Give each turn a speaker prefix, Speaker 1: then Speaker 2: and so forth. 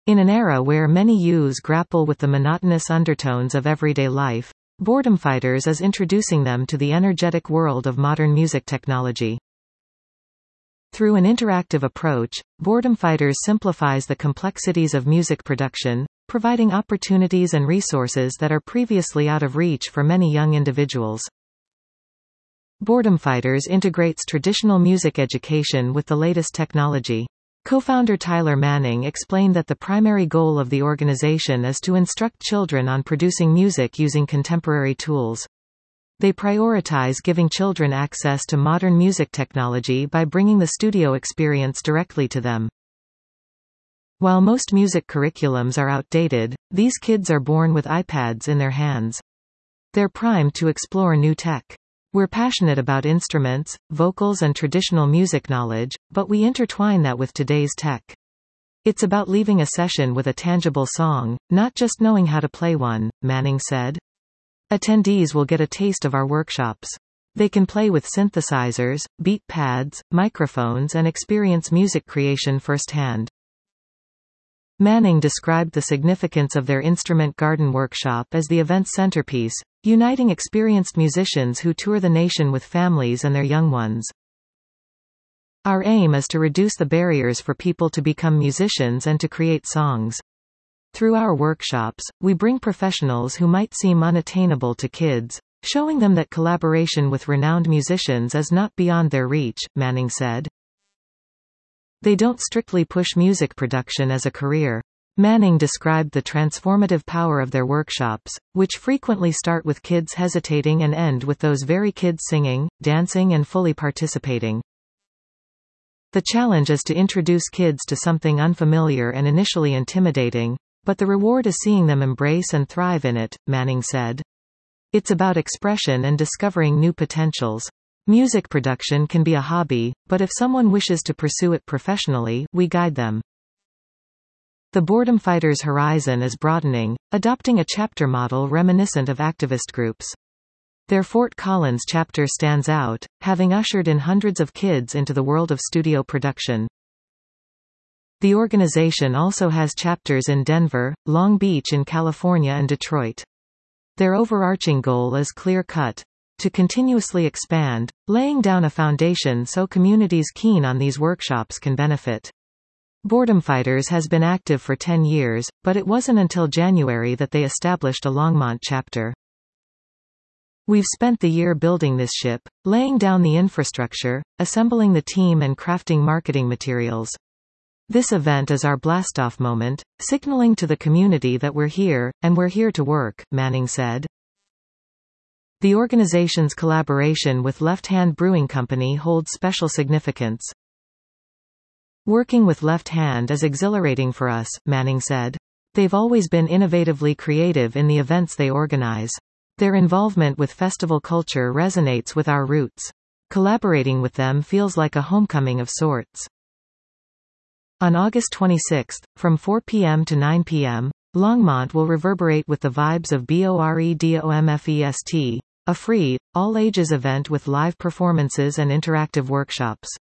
Speaker 1: In an era where many youths grapple with the monotonous undertones of everyday life, Boredom Fighters is introducing them to the energetic world of modern music technology. Through an interactive approach, Boredom Fighters simplifies the complexities of music production, providing opportunities and resources that are previously out of reach for many young individuals. Boredom Fighters integrates traditional music education with the latest technology. Co-founder Tyler Manning explained that the primary goal of the organization is to instruct children on producing music using contemporary tools. They prioritize giving children access to modern music technology by bringing the studio experience directly to them. While most music curriculums are outdated, these kids are born with iPads in their hands. They're primed to explore new tech. We're passionate about instruments, vocals and traditional music knowledge, but we intertwine that with today's tech. It's about leaving a session with a tangible song, not just knowing how to play one, Manning said. Attendees will get a taste of our workshops. They can play with synthesizers, beat pads, microphones and experience music creation firsthand. Manning described the significance of their Instrument Garden workshop as the event's centerpiece, uniting experienced musicians who tour the nation with families and their young ones. Our aim is to reduce the barriers for people to become musicians and to create songs. Through our workshops, we bring professionals who might seem unattainable to kids, showing them that collaboration with renowned musicians is not beyond their reach, Manning said. They don't strictly push music production as a career. Manning described the transformative power of their workshops, which frequently start with kids hesitating and end with those very kids singing, dancing and fully participating. The challenge is to introduce kids to something unfamiliar and initially intimidating, but the reward is seeing them embrace and thrive in it, Manning said. It's about expression and discovering new potentials. Music production can be a hobby, but if someone wishes to pursue it professionally, we guide them. The Boredom Fighters' horizon is broadening, adopting a chapter model reminiscent of activist groups. Their Fort Collins chapter stands out, having ushered in hundreds of kids into the world of studio production. The organization also has chapters in Denver, Long Beach in California and Detroit. Their overarching goal is clear-cut: to continuously expand, laying down a foundation so communities keen on these workshops can benefit. Boredom Fighters has been active for 10 years, but it wasn't until January that they established a Longmont chapter. We've spent the year building this ship, laying down the infrastructure, assembling the team and crafting marketing materials. This event is our blastoff moment, signaling to the community that we're here, and we're here to work, Manning said. The organization's collaboration with Left Hand Brewing Company holds special significance. Working with Left Hand is exhilarating for us, Manning said. They've always been innovatively creative in the events they organize. Their involvement with festival culture resonates with our roots. Collaborating with them feels like a homecoming of sorts. On August 26, from 4 p.m. to 9 p.m., Longmont will reverberate with the vibes of BOREDOMFEST, a free, all-ages event with live performances and interactive workshops.